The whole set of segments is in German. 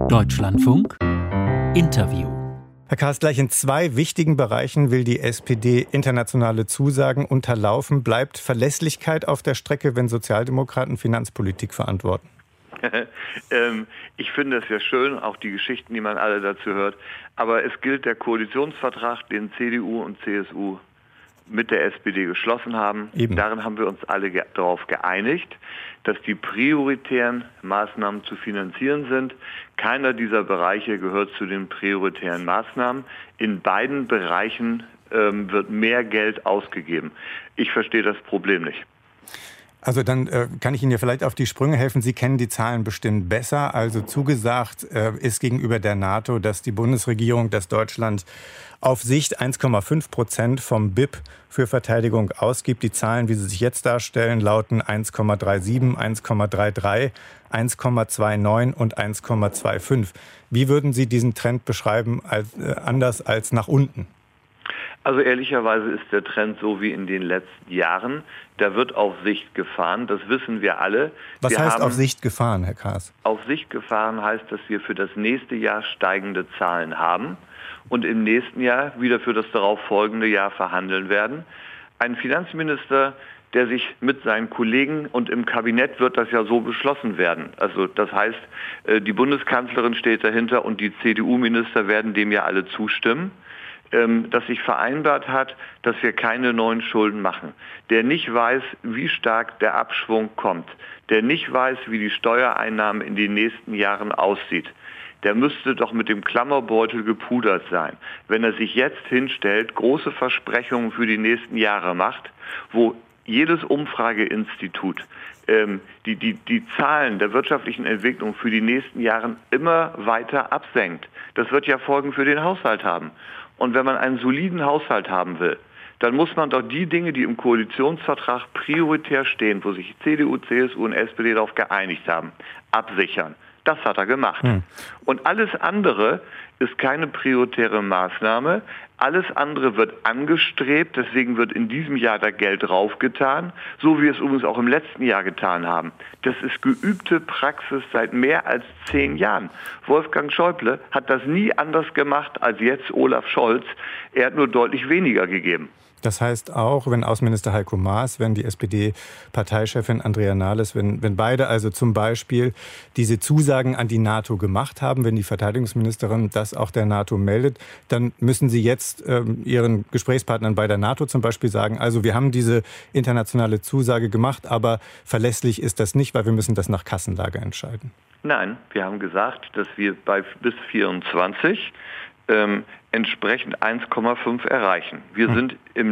Deutschlandfunk Interview. Herr Kahrs, gleich in zwei wichtigen Bereichen will die SPD internationale Zusagen unterlaufen. Bleibt Verlässlichkeit auf der Strecke, wenn Sozialdemokraten Finanzpolitik verantworten? Ich finde es ja schön, auch die Geschichten, die man alle dazu hört. Aber es gilt der Koalitionsvertrag, den CDU und CSU mit der SPD geschlossen haben. Eben. Darin haben wir uns alle darauf geeinigt, dass die prioritären Maßnahmen zu finanzieren sind. Keiner dieser Bereiche gehört zu den prioritären Maßnahmen. In beiden Bereichen wird mehr Geld ausgegeben. Ich verstehe das Problem nicht. Also dann kann ich Ihnen ja vielleicht auf die Sprünge helfen. Sie kennen die Zahlen bestimmt besser. Also zugesagt ist gegenüber der NATO, dass die Bundesregierung, dass Deutschland auf Sicht 1,5% vom BIP für Verteidigung ausgibt. Die Zahlen, wie sie sich jetzt darstellen, lauten 1,37, 1,33, 1,29 und 1,25. Wie würden Sie diesen Trend beschreiben, anders als nach unten? Also ehrlicherweise ist der Trend so wie in den letzten Jahren. Da wird auf Sicht gefahren, das wissen wir alle. Was heißt auf Sicht gefahren, Herr Kahrs? Auf Sicht gefahren heißt, dass wir für das nächste Jahr steigende Zahlen haben und im nächsten Jahr wieder für das darauf folgende Jahr verhandeln werden. Ein Finanzminister, der sich mit seinen Kollegen, und im Kabinett wird das ja so beschlossen werden. Also das heißt, die Bundeskanzlerin steht dahinter und die CDU-Minister werden dem ja alle zustimmen, dass sich vereinbart hat, dass wir keine neuen Schulden machen, der nicht weiß, wie stark der Abschwung kommt, der nicht weiß, wie die Steuereinnahmen in den nächsten Jahren aussieht, der müsste doch mit dem Klammerbeutel gepudert sein. Wenn er sich jetzt hinstellt, große Versprechungen für die nächsten Jahre macht, wo jedes Umfrageinstitut die Zahlen der wirtschaftlichen Entwicklung für die nächsten Jahre immer weiter absenkt. Das wird ja Folgen für den Haushalt haben. Und wenn man einen soliden Haushalt haben will, dann muss man doch die Dinge, die im Koalitionsvertrag prioritär stehen, wo sich CDU, CSU und SPD darauf geeinigt haben, absichern. Das hat er gemacht. Und alles andere ist keine prioritäre Maßnahme. Alles andere wird angestrebt. Deswegen wird in diesem Jahr da Geld draufgetan, so wie wir es übrigens auch im letzten Jahr getan haben. Das ist geübte Praxis seit mehr als 10 Jahren. Wolfgang Schäuble hat das nie anders gemacht als jetzt Olaf Scholz. Er hat nur deutlich weniger gegeben. Das heißt auch, wenn Außenminister Heiko Maas, wenn die SPD-Parteichefin Andrea Nahles, wenn beide also zum Beispiel diese Zusagen an die NATO gemacht haben, wenn die Verteidigungsministerin das auch der NATO meldet, dann müssen Sie jetzt Ihren Gesprächspartnern bei der NATO zum Beispiel sagen, also wir haben diese internationale Zusage gemacht, aber verlässlich ist das nicht, weil wir müssen das nach Kassenlage entscheiden. Nein, wir haben gesagt, dass wir bis 24 entsprechend 1,5 erreichen. Wir sind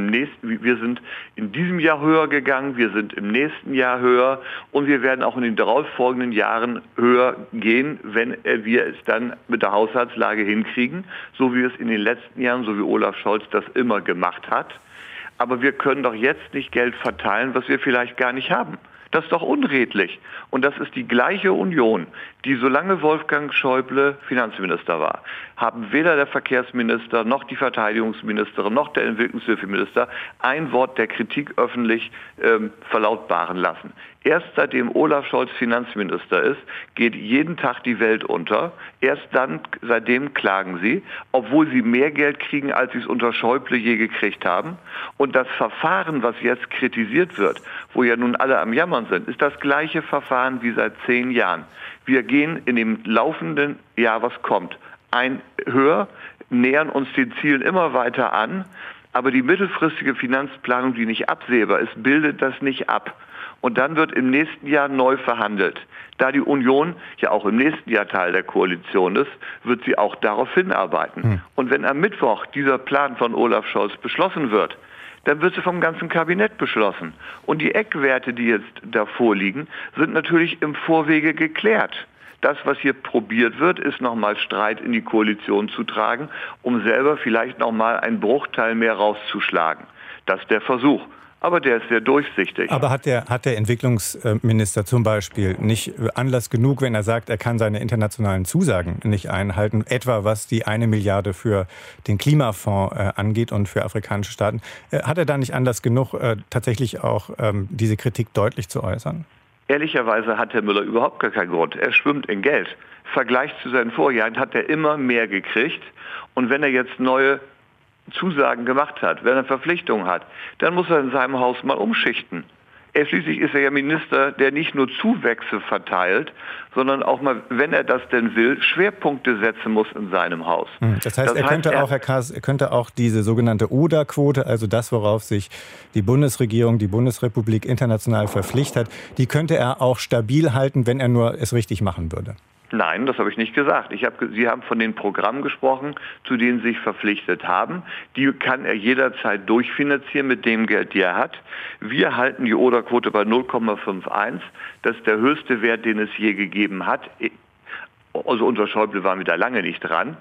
in diesem Jahr höher gegangen, wir sind im nächsten Jahr höher und wir werden auch in den darauffolgenden Jahren höher gehen, wenn wir es dann mit der Haushaltslage hinkriegen, so wie wir es in den letzten Jahren, so wie Olaf Scholz das immer gemacht hat. Aber wir können doch jetzt nicht Geld verteilen, was wir vielleicht gar nicht haben. Das ist doch unredlich. Und das ist die gleiche Union, die solange Wolfgang Schäuble Finanzminister war, haben weder der Verkehrsminister noch die Verteidigungsministerin noch der Entwicklungshilfeminister ein Wort der Kritik öffentlich verlautbaren lassen. Erst seitdem Olaf Scholz Finanzminister ist, geht jeden Tag die Welt unter. Erst seitdem klagen sie, obwohl sie mehr Geld kriegen, als sie es unter Schäuble je gekriegt haben. Und das Verfahren, was jetzt kritisiert wird, wo ja nun alle am Jammern sind, ist das gleiche Verfahren wie seit 10 Jahren. Wir gehen in dem laufenden Jahr, was kommt, höher, nähern uns den Zielen immer weiter an, aber die mittelfristige Finanzplanung, die nicht absehbar ist, bildet das nicht ab. Und dann wird im nächsten Jahr neu verhandelt. Da die Union ja auch im nächsten Jahr Teil der Koalition ist, wird sie auch darauf hinarbeiten. Und wenn am Mittwoch dieser Plan von Olaf Scholz beschlossen wird, dann wird sie vom ganzen Kabinett beschlossen. Und die Eckwerte, die jetzt da vorliegen, sind natürlich im Vorwege geklärt. Das, was hier probiert wird, ist nochmal Streit in die Koalition zu tragen, um selber vielleicht nochmal einen Bruchteil mehr rauszuschlagen. Das ist der Versuch. Aber der ist sehr durchsichtig. Aber hat der Entwicklungsminister zum Beispiel nicht Anlass genug, wenn er sagt, er kann seine internationalen Zusagen nicht einhalten, etwa was die 1 Milliarde für den Klimafonds angeht und für afrikanische Staaten, hat er da nicht Anlass genug, tatsächlich auch diese Kritik deutlich zu äußern? Ehrlicherweise hat Herr Müller überhaupt gar keinen Grund. Er schwimmt in Geld. Im Vergleich zu seinen Vorjahren hat er immer mehr gekriegt. Und wenn er jetzt neue Zusagen gemacht hat, wenn er Verpflichtungen hat, dann muss er in seinem Haus mal umschichten. Schließlich ist er ja Minister, der nicht nur Zuwächse verteilt, sondern auch mal, wenn er das denn will, Schwerpunkte setzen muss in seinem Haus. Das heißt, Herr Kaas, er könnte auch diese sogenannte ODA-Quote, also das, worauf sich die Bundesregierung, die Bundesrepublik international verpflichtet hat, die könnte er auch stabil halten, wenn er nur es richtig machen würde. Nein, das habe ich nicht gesagt. Sie haben von den Programmen gesprochen, zu denen Sie sich verpflichtet haben. Die kann er jederzeit durchfinanzieren mit dem Geld, die er hat. Wir halten die ODA-Quote bei 0,51. Das ist der höchste Wert, den es je gegeben hat. Also unter Schäuble waren wir da lange nicht dran.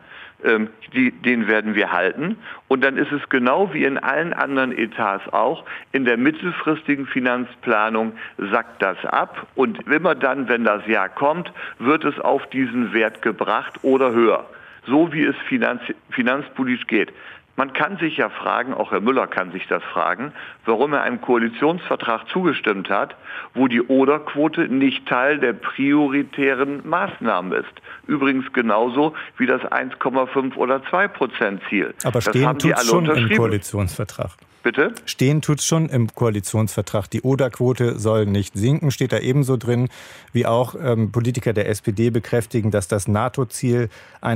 Den werden wir halten. Und dann ist es genau wie in allen anderen Etats auch, in der mittelfristigen Finanzplanung sackt das ab. Und immer dann, wenn das Jahr kommt, wird es auf diesen Wert gebracht oder höher. So wie es finanzpolitisch geht. Man kann sich ja fragen, auch Herr Müller kann sich das fragen, warum er einem Koalitionsvertrag zugestimmt hat, wo die ODA-Quote nicht Teil der prioritären Maßnahmen ist. Übrigens genauso wie das 1,5 oder 2% Ziel. Aber stehen tut es schon im Koalitionsvertrag. Bitte? Stehen tut es schon im Koalitionsvertrag. Die ODA-Quote soll nicht sinken, steht da ebenso drin, wie auch Politiker der SPD bekräftigen, dass das NATO-Ziel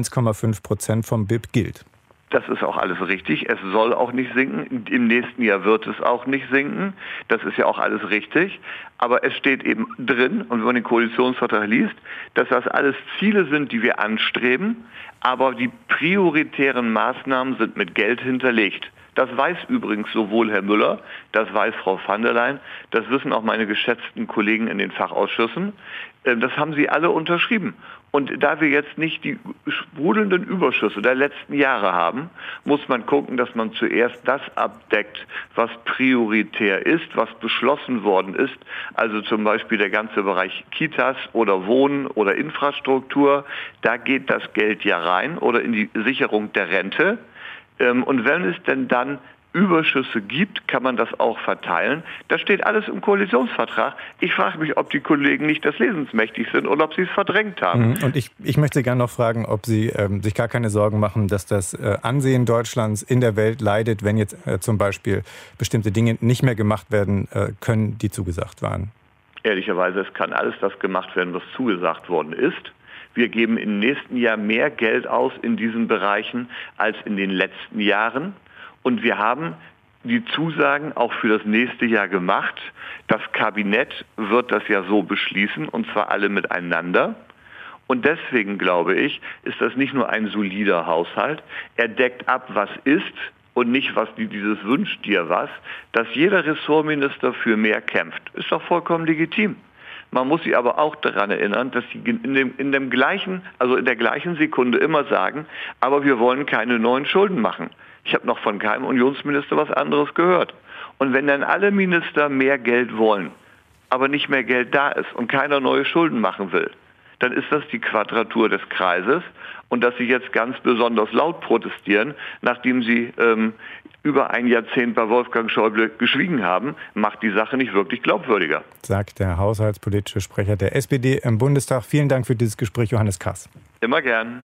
1,5% vom BIP gilt. Das ist auch alles richtig. Es soll auch nicht sinken. Im nächsten Jahr wird es auch nicht sinken. Das ist ja auch alles richtig. Aber es steht eben drin, und wenn man den Koalitionsvertrag liest, dass das alles Ziele sind, die wir anstreben. Aber die prioritären Maßnahmen sind mit Geld hinterlegt. Das weiß übrigens sowohl Herr Müller, das weiß Frau van der Leyen, das wissen auch meine geschätzten Kollegen in den Fachausschüssen. Das haben sie alle unterschrieben. Und da wir jetzt nicht die sprudelnden Überschüsse der letzten Jahre haben, muss man gucken, dass man zuerst das abdeckt, was prioritär ist, was beschlossen worden ist. Also zum Beispiel der ganze Bereich Kitas oder Wohnen oder Infrastruktur. Da geht das Geld ja rein oder in die Sicherung der Rente. Und wenn es denn dann Überschüsse gibt, kann man das auch verteilen. Das steht alles im Koalitionsvertrag. Ich frage mich, ob die Kollegen nicht des Lesens mächtig sind oder ob sie es verdrängt haben. Und ich möchte Sie gerne noch fragen, ob Sie sich gar keine Sorgen machen, dass das Ansehen Deutschlands in der Welt leidet, wenn jetzt zum Beispiel bestimmte Dinge nicht mehr gemacht werden können, die zugesagt waren. Ehrlicherweise, es kann alles das gemacht werden, was zugesagt worden ist. Wir geben im nächsten Jahr mehr Geld aus in diesen Bereichen als in den letzten Jahren. Und wir haben die Zusagen auch für das nächste Jahr gemacht. Das Kabinett wird das ja so beschließen, und zwar alle miteinander. Und deswegen, glaube ich, ist das nicht nur ein solider Haushalt. Er deckt ab, was ist und nicht, was dieses wünscht dir was. Dass jeder Ressortminister für mehr kämpft, ist doch vollkommen legitim. Man muss sie aber auch daran erinnern, dass sie in der gleichen Sekunde immer sagen, aber wir wollen keine neuen Schulden machen. Ich habe noch von keinem Unionsminister was anderes gehört. Und wenn dann alle Minister mehr Geld wollen, aber nicht mehr Geld da ist und keiner neue Schulden machen will, dann ist das die Quadratur des Kreises. Und dass sie jetzt ganz besonders laut protestieren, nachdem sie über ein Jahrzehnt bei Wolfgang Schäuble geschwiegen haben, macht die Sache nicht wirklich glaubwürdiger. Sagt der haushaltspolitische Sprecher der SPD im Bundestag. Vielen Dank für dieses Gespräch, Johannes Kaas. Immer gern.